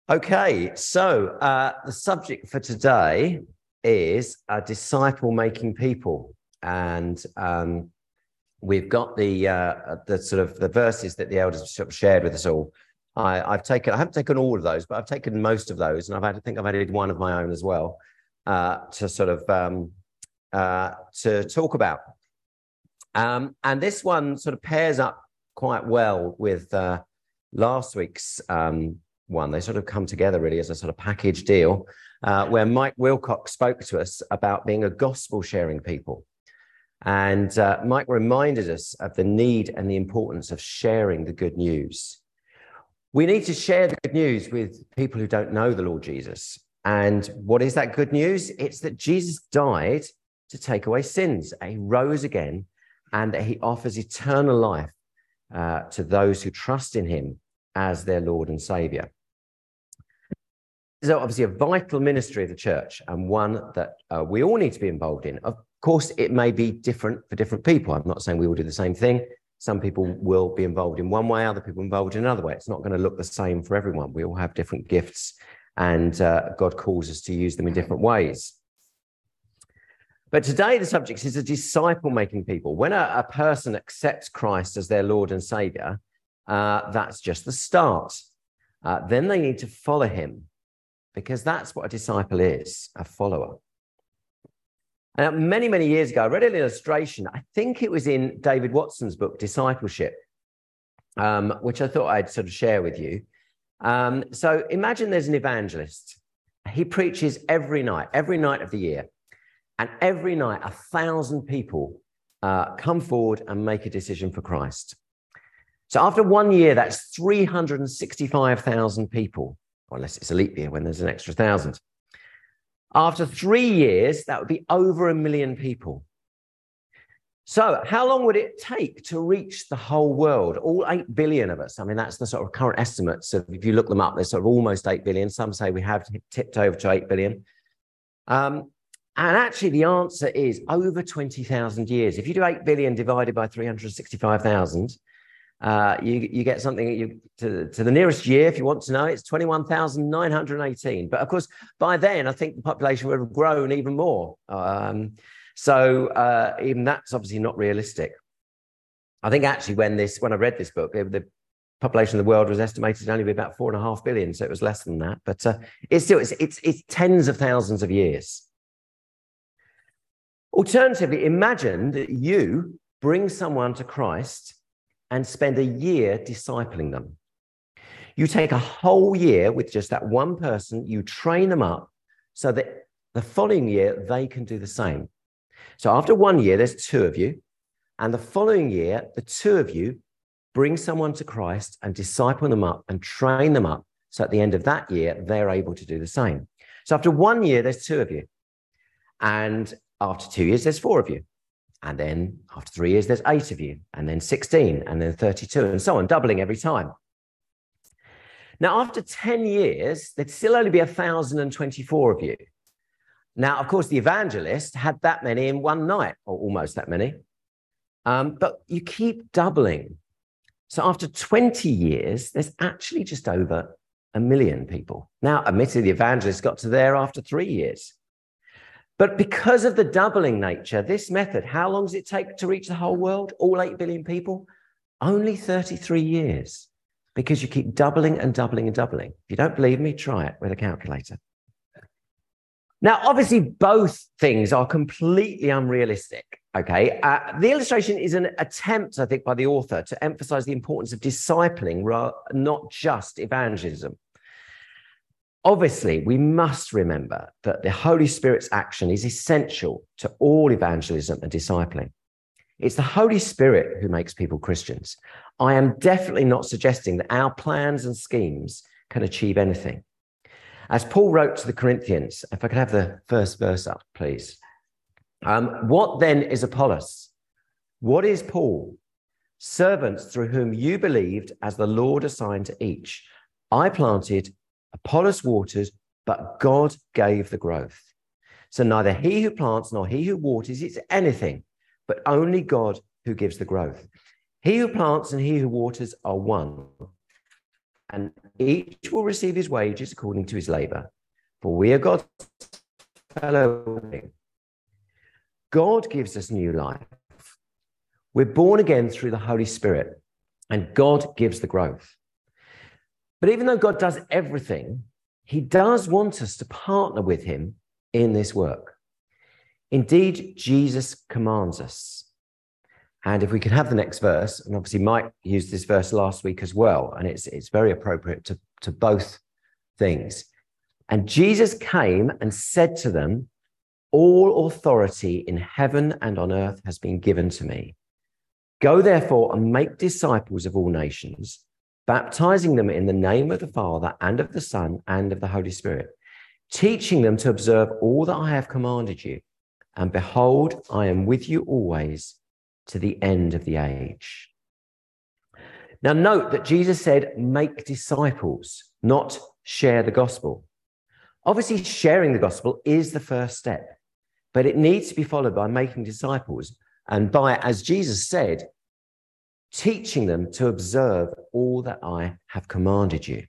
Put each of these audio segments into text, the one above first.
Okay, so the subject for today is disciple-making people, and we've got the sort of the verses that the elders shared with us all. I haven't taken all of those, but I've taken most of those, and I think I've added one of my own as well to sort of to talk about. And this one sort of pairs up quite well with last week's one. They sort of come together really as a sort of package deal, where Mike Wilcox spoke to us about being a gospel sharing people. And Mike reminded us of the need and the importance of sharing the good news. We need to share the good news with people who don't know the Lord Jesus. And what is that good news? It's that Jesus died to take away sins. He rose again, and that he offers eternal life to those who trust in him as their Lord and Saviour. This is obviously a vital ministry of the church, and one that we all need to be involved in. Of course, it may be different for different people. I'm not saying we all do the same thing. Some people will be involved in one way, other people involved in another way. It's not going to look the same for everyone. We all have different gifts, and God calls us to use them in different ways. But today the subject is a disciple-making people. When a person accepts Christ as their Lord and Saviour, that's just the start. Then they need to follow him, because that's what a disciple is, a follower. Many, many years ago, I read an illustration. I think it was in David Watson's book, Discipleship, which I thought I'd sort of share with you. So imagine there's an evangelist. He preaches every night of the year. And every night, 1,000 people come forward and make a decision for Christ. So after 1 year, that's 365,000 people, or unless it's a leap year when there's an extra 1,000. After 3 years, that would be over 1 million people. So how long would it take to reach the whole world, all 8 billion of us? I mean, that's the sort of current estimates. So if you look them up, they're sort of almost 8 billion. Some say we have tipped over to 8 billion. And actually, the answer is over 20,000 years. If you do 8 billion divided by 365,000, you get something to the nearest year, if you want to know, it's 21,918. But of course, by then, I think the population would have grown even more. So even that's obviously not realistic. I think actually when I read this book, the population of the world was estimated to only be about 4.5 billion. So it was less than that. But it's tens of thousands of years. Alternatively, imagine that you bring someone to Christ and spend a year discipling them. You take a whole year with just that one person, you train them up so that the following year they can do the same. So after 1 year, there's 2 of you, and the following year, the 2 of you bring someone to Christ and disciple them up and train them up. So at the end of that year, they're able to do the same. So after 1 year, there's 2 of you. And after 2 years, there's 4 of you. And then after 3 years, there's 8 of you, and then 16, and then 32, and so on, doubling every time. Now, after 10 years, there'd still only be 1,024 of you. Now, of course, the evangelist had that many in one night, or almost that many. But you keep doubling. So after 20 years, there's actually just over 1 million people. Now, admittedly, the evangelist got to there after 3 years. But because of the doubling nature, this method, how long does it take to reach the whole world, all 8 billion people? Only 33 years, because you keep doubling and doubling and doubling. If you don't believe me, try it with a calculator. Now, obviously, both things are completely unrealistic, okay? The illustration is an attempt, I think, by the author to emphasize the importance of discipling, not just evangelism. Obviously, we must remember that the Holy Spirit's action is essential to all evangelism and discipling. It's the Holy Spirit who makes people Christians. I am definitely not suggesting that our plans and schemes can achieve anything. As Paul wrote to the Corinthians, if I could have the first verse up, please. What then is Apollos? What is Paul? Servants through whom you believed as the Lord assigned to each. I planted, Apollos waters, but God gave the growth. So neither he who plants nor he who waters is anything, but only God who gives the growth. He who plants and he who waters are one, and Each will receive his wages according to his labor, for we are God's fellow. God gives us new life. We're born again through the Holy Spirit, and God gives the growth. But even though God does everything, he does want us to partner with him in this work. Indeed, Jesus commands us. And if we could have the next verse, and obviously Mike used this verse last week as well, and it's very appropriate to both things. And Jesus came and said to them, all authority in heaven and on earth has been given to me. Go therefore and make disciples of all nations, baptizing them in the name of the Father and of the Son and of the Holy Spirit, teaching them to observe all that I have commanded you. And behold, I am with you always to the end of the age. Now note that Jesus said, make disciples, not share the gospel. Obviously, sharing the gospel is the first step, but it needs to be followed by making disciples and by, as Jesus said, teaching them to observe all that I have commanded you.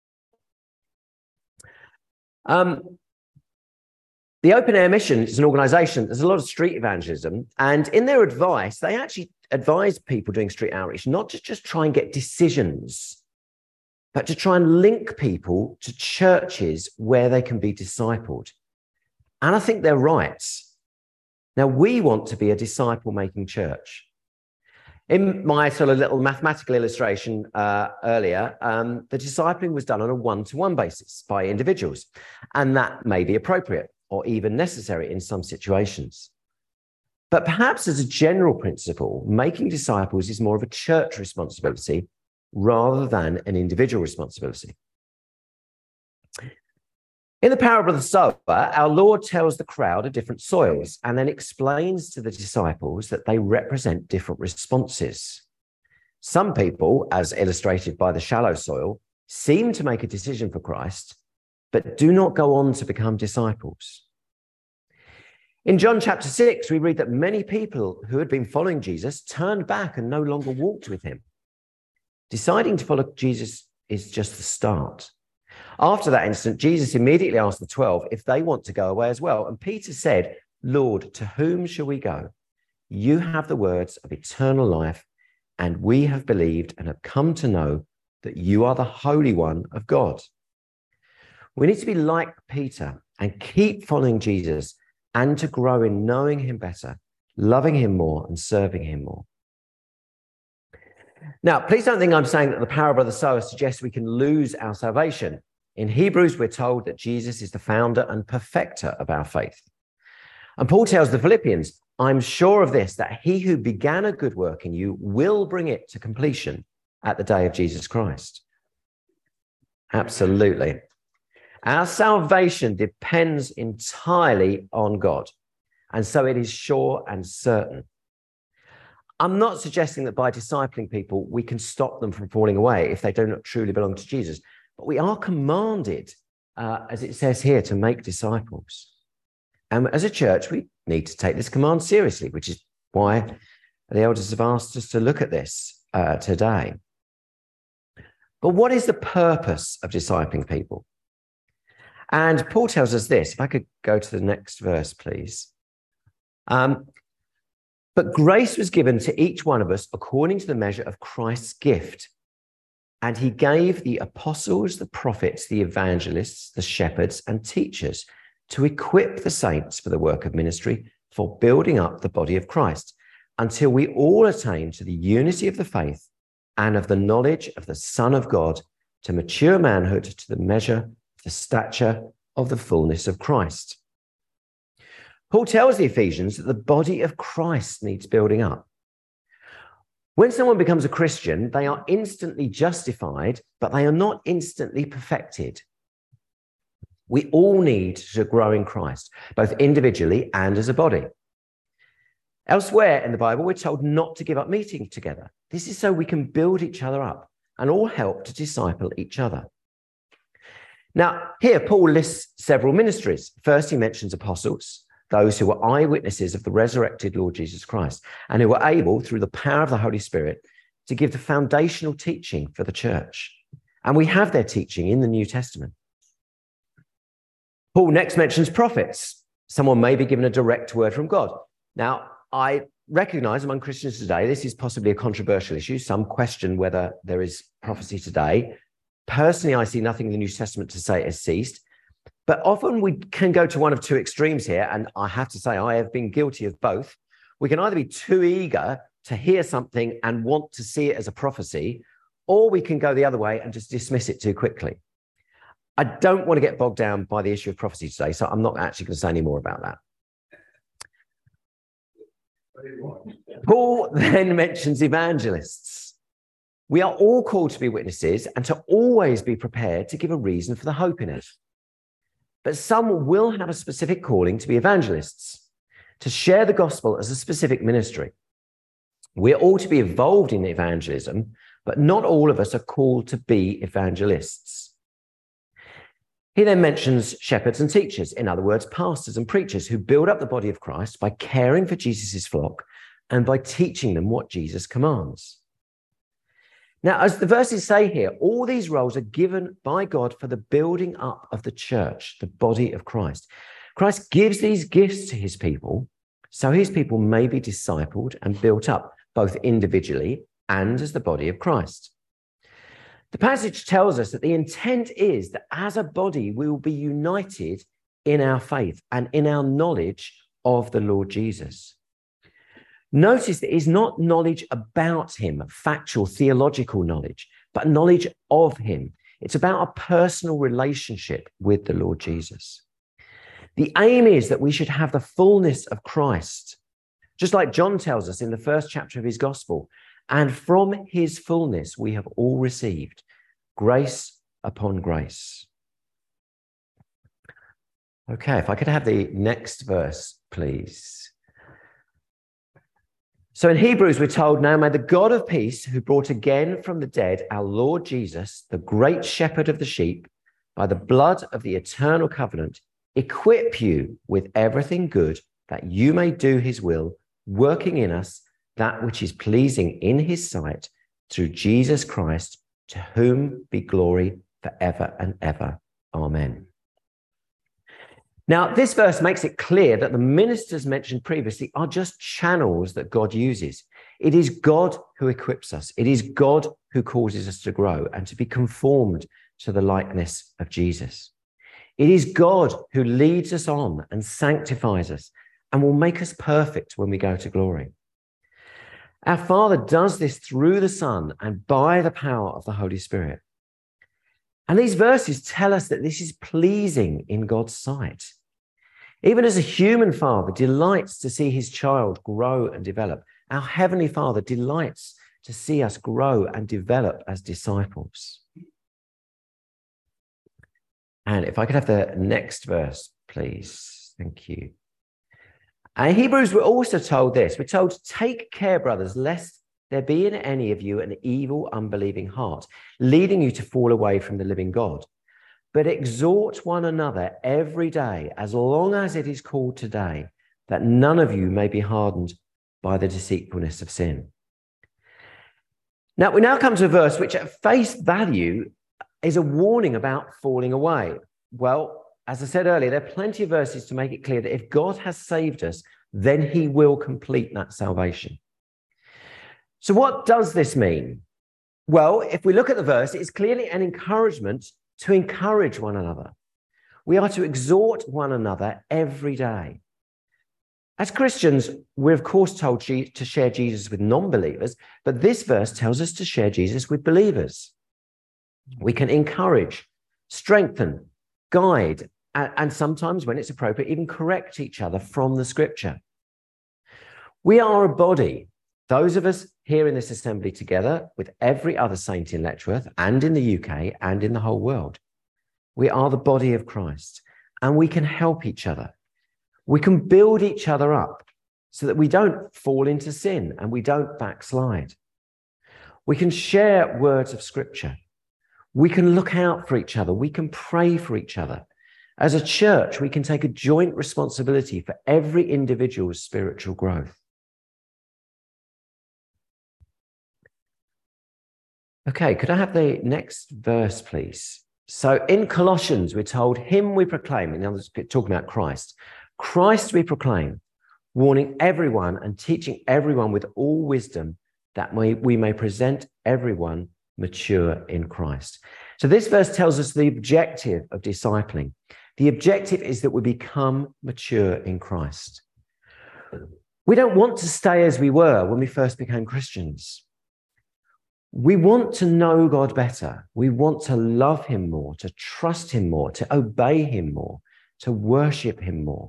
The Open Air Mission is an organization, there's a lot of street evangelism, and in their advice, they actually advise people doing street outreach not to just try and get decisions, but to try and link people to churches where they can be discipled. And I think they're right. Now, we want to be a disciple-making church. In my sort of little mathematical illustration earlier, the discipling was done on a one-to-one basis by individuals, and that may be appropriate or even necessary in some situations. But perhaps as a general principle, making disciples is more of a church responsibility rather than an individual responsibility. In the parable of the sower, our Lord tells the crowd of different soils and then explains to the disciples that they represent different responses. Some people, as illustrated by the shallow soil, seem to make a decision for Christ, but do not go on to become disciples. In John chapter 6, we read that many people who had been following Jesus turned back and no longer walked with him. Deciding to follow Jesus is just the start. After that incident, Jesus immediately asked the 12 if they want to go away as well. And Peter said, Lord, to whom shall we go? You have the words of eternal life, and we have believed and have come to know that you are the Holy One of God. We need to be like Peter and keep following Jesus and to grow in knowing him better, loving him more, and serving him more. Now, please don't think I'm saying that the parable of the sower suggests we can lose our salvation. In Hebrews, we're told that Jesus is the founder and perfecter of our faith. And Paul tells the Philippians, I'm sure of this, that he who began a good work in you will bring it to completion at the day of Jesus Christ. Absolutely. Our salvation depends entirely on God, and so it is sure and certain. I'm not suggesting that by discipling people, we can stop them from falling away if they do not truly belong to Jesus, but we are commanded, as it says here, to make disciples. And as a church, we need to take this command seriously, which is why the elders have asked us to look at this today. But what is the purpose of discipling people? And Paul tells us this. If I could go to the next verse, please. But grace was given to each one of us according to the measure of Christ's gift. And he gave the apostles, the prophets, the evangelists, the shepherds, and teachers to equip the saints for the work of ministry, for building up the body of Christ, until we all attain to the unity of the faith and of the knowledge of the Son of God, to mature manhood, to the measure of the stature of the fullness of Christ. Paul tells the Ephesians that the body of Christ needs building up. When someone becomes a Christian, they are instantly justified, but they are not instantly perfected. We all need to grow in Christ, both individually and as a body. Elsewhere in the Bible, we're told not to give up meeting together. This is so we can build each other up and all help to disciple each other. Now, here Paul lists several ministries. First, he mentions apostles, those who were eyewitnesses of the resurrected Lord Jesus Christ, and who were able, through the power of the Holy Spirit, to give the foundational teaching for the church. And we have their teaching in the New Testament. Paul next mentions prophets. Someone may be given a direct word from God. Now, I recognize among Christians today, this is possibly a controversial issue. Some question whether there is prophecy today. Personally, I see nothing in the New Testament to say it has ceased. But often we can go to one of two extremes here. And I have to say, I have been guilty of both. We can either be too eager to hear something and want to see it as a prophecy, or we can go the other way and just dismiss it too quickly. I don't want to get bogged down by the issue of prophecy today, so I'm not actually going to say any more about that. Paul then mentions evangelists. We are all called to be witnesses and to always be prepared to give a reason for the hope in it. But some will have a specific calling to be evangelists, to share the gospel as a specific ministry. We're all to be involved in evangelism, but not all of us are called to be evangelists. He then mentions shepherds and teachers, in other words, pastors and preachers who build up the body of Christ by caring for Jesus' flock and by teaching them what Jesus commands. Now, as the verses say here, all these roles are given by God for the building up of the church, the body of Christ. Christ gives these gifts to his people so his people may be discipled and built up, both individually and as the body of Christ. The passage tells us that the intent is that as a body, we will be united in our faith and in our knowledge of the Lord Jesus. Notice that it's not knowledge about him, factual, theological knowledge, but knowledge of him. It's about a personal relationship with the Lord Jesus. The aim is that we should have the fullness of Christ, just like John tells us in the first chapter of his gospel. And from his fullness, we have all received grace upon grace. Okay, if I could have the next verse, please. So in Hebrews, we're told, now may the God of peace, who brought again from the dead our Lord Jesus, the great shepherd of the sheep, by the blood of the eternal covenant, equip you with everything good that you may do his will, working in us that which is pleasing in his sight, through Jesus Christ, to whom be glory forever and ever. Amen. Now, this verse makes it clear that the ministers mentioned previously are just channels that God uses. It is God who equips us. It is God who causes us to grow and to be conformed to the likeness of Jesus. It is God who leads us on and sanctifies us and will make us perfect when we go to glory. Our Father does this through the Son and by the power of the Holy Spirit. And these verses tell us that this is pleasing in God's sight. Even as a human father delights to see his child grow and develop, our Heavenly Father delights to see us grow and develop as disciples. And if I could have the next verse, please. Thank you. And Hebrews, we're also told this. We're told, take care, brothers, lest there be in any of you an evil, unbelieving heart, leading you to fall away from the living God. But exhort one another every day, as long as it is called today, that none of you may be hardened by the deceitfulness of sin. Now, we now come to a verse which at face value is a warning about falling away. Well, as I said earlier, there are plenty of verses to make it clear that if God has saved us, then he will complete that salvation. So what does this mean? Well, if we look at the verse, it's clearly an encouragement to encourage one another. We are to exhort one another every day. As Christians, we're of course told to share Jesus with non-believers, but this verse tells us to share Jesus with believers. We can encourage, strengthen, guide, and sometimes when it's appropriate, even correct each other from the scripture. We are a body. Those of us here in this assembly together with every other saint in Letchworth and in the UK and in the whole world. We are the body of Christ and we can help each other. We can build each other up so that we don't fall into sin and we don't backslide. We can share words of scripture. We can look out for each other. We can pray for each other. As a church, we can take a joint responsibility for every individual's spiritual growth. Okay, could I have the next verse, please? So in Colossians, we're told, him we proclaim, in other words, talking about Christ. Christ we proclaim, warning everyone and teaching everyone with all wisdom that we may present everyone mature in Christ. So this verse tells us the objective of discipling. The objective is that we become mature in Christ. We don't want to stay as we were when we first became Christians. We want to know God better. We want to love him more, to trust him more, to obey him more, to worship him more.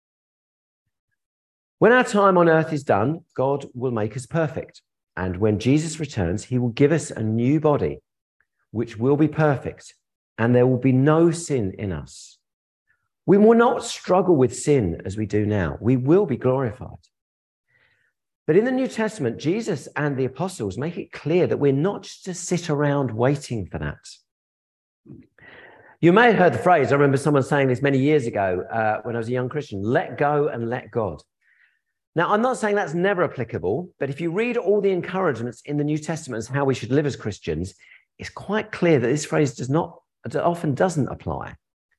When our time on earth is done, God will make us perfect. And when Jesus returns, he will give us a new body, which will be perfect, and there will be no sin in us. We will not struggle with sin as we do now. We will be glorified. But in the New Testament, Jesus and the apostles make it clear that we're not just to sit around waiting for that. You may have heard the phrase, I remember someone saying this many years ago when I was a young Christian, let go and let God. Now, I'm not saying that's never applicable, but if you read all the encouragements in the New Testament as how we should live as Christians, it's quite clear that this phrase often doesn't apply.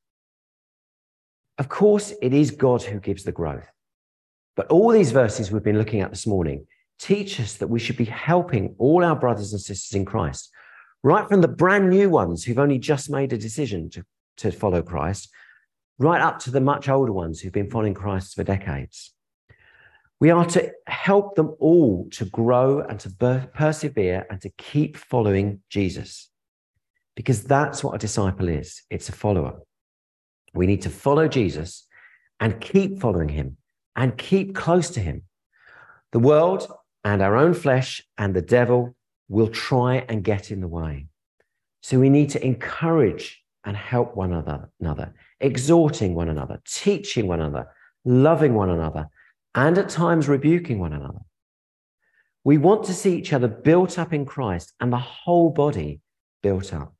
Of course, it is God who gives the growth. But all these verses we've been looking at this morning teach us that we should be helping all our brothers and sisters in Christ, right from the brand new ones who've only just made a decision to follow Christ, right up to the much older ones who've been following Christ for decades. We are to help them all to grow and to persevere and to keep following Jesus, because that's what a disciple is. It's a follower. We need to follow Jesus and keep following him and keep close to him. The world and our own flesh and the devil will try and get in the way. So we need to encourage and help one another, exhorting one another, teaching one another, loving one another, and at times rebuking one another. We want to see each other built up in Christ and the whole body built up.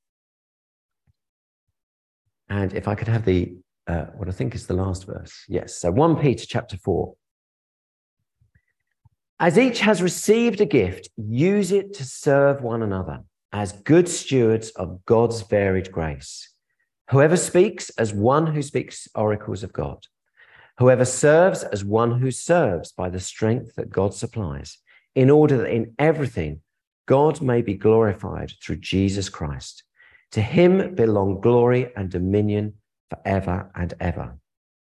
And if I could have what I think is the last verse. Yes, so 1 Peter chapter 4. As each has received a gift, use it to serve one another as good stewards of God's varied grace. Whoever speaks as one who speaks oracles of God. Whoever serves as one who serves by the strength that God supplies, in order that in everything God may be glorified through Jesus Christ. To him belong glory and dominion forever and ever.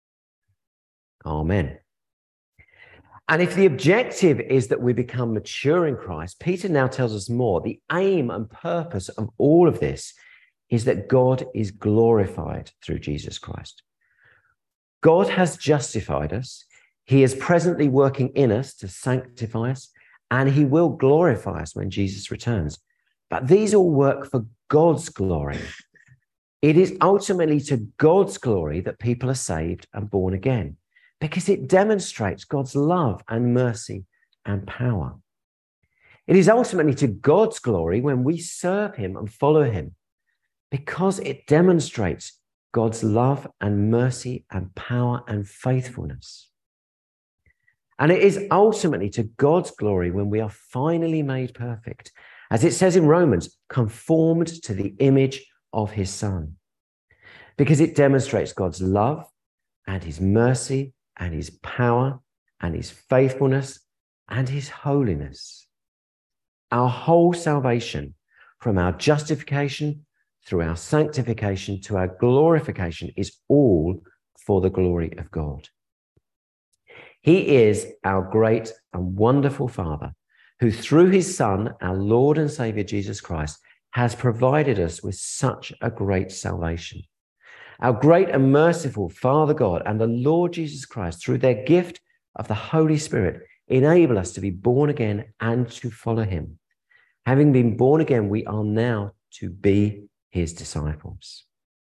Amen. And if the objective is that we become mature in Christ, Peter now tells us more. The aim and purpose of all of this is that God is glorified through Jesus Christ. God has justified us. He is presently working in us to sanctify us, and he will glorify us when Jesus returns. But these all work for God's glory. It is ultimately to God's glory that people are saved and born again, because it demonstrates God's love and mercy and power. It is ultimately to God's glory when we serve him and follow him, because it demonstrates God's love and mercy and power and faithfulness. And it is ultimately to God's glory when we are finally made perfect, as it says in Romans, conformed to the image of his Son, because it demonstrates God's love and his mercy and his power and his faithfulness and his holiness. Our whole salvation, from our justification through our sanctification to our glorification, is all for the glory of God. He is our great and wonderful Father, who through his Son, our Lord and Savior Jesus Christ, has provided us with such a great salvation. Our great and merciful Father God and the Lord Jesus Christ, through their gift of the Holy Spirit, enable us to be born again and to follow him. Having been born again, we are now to be his disciples.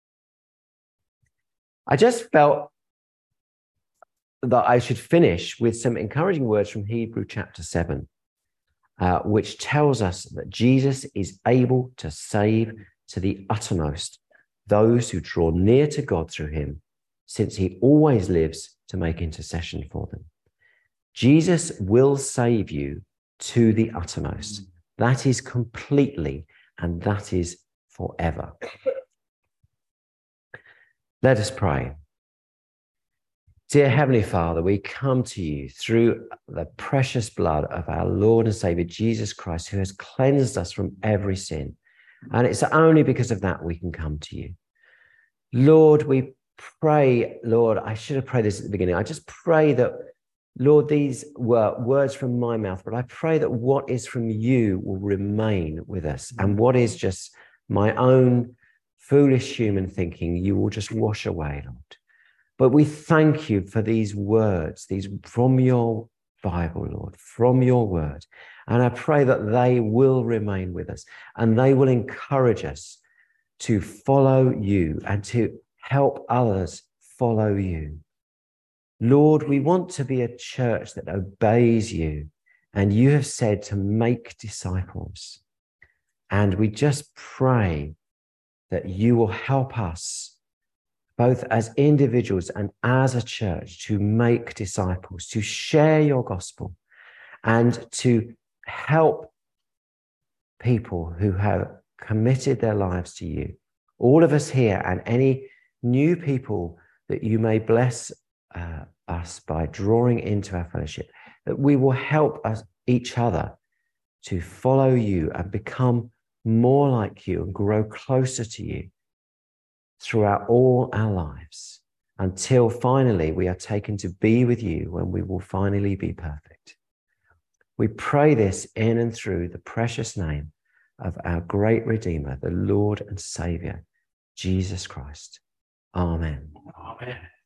I just felt that I should finish with some encouraging words from Hebrews chapter 7, which tells us that Jesus is able to save to the uttermost those who draw near to God through him, since he always lives to make intercession for them. Jesus will save you to the uttermost. That is completely, and that is forever. Let us pray. Dear Heavenly Father, we come to you through the precious blood of our Lord and Savior, Jesus Christ, who has cleansed us from every sin. And it's only because of that we can come to you. Lord, we pray, Lord, I should have prayed this at the beginning. I just pray that, Lord, these were words from my mouth, but I pray that what is from you will remain with us. And what is just my own foolish human thinking, you will just wash away, Lord. But we thank you for these words, these from your Bible, Lord, from your word. And I pray that they will remain with us and they will encourage us to follow you and to help others follow you. Lord, we want to be a church that obeys you, and you have said to make disciples. And we just pray that you will help us, both as individuals and as a church, to make disciples, to share your gospel, and to help people who have committed their lives to you. All of us here and any new people that you may bless us by drawing into our fellowship, that we will help us, each other, to follow you and become more like you and grow closer to you throughout all our lives, until finally we are taken to be with you when we will finally be perfect. We pray this in and through the precious name of our great Redeemer, the Lord and Savior, Jesus Christ. Amen. Amen.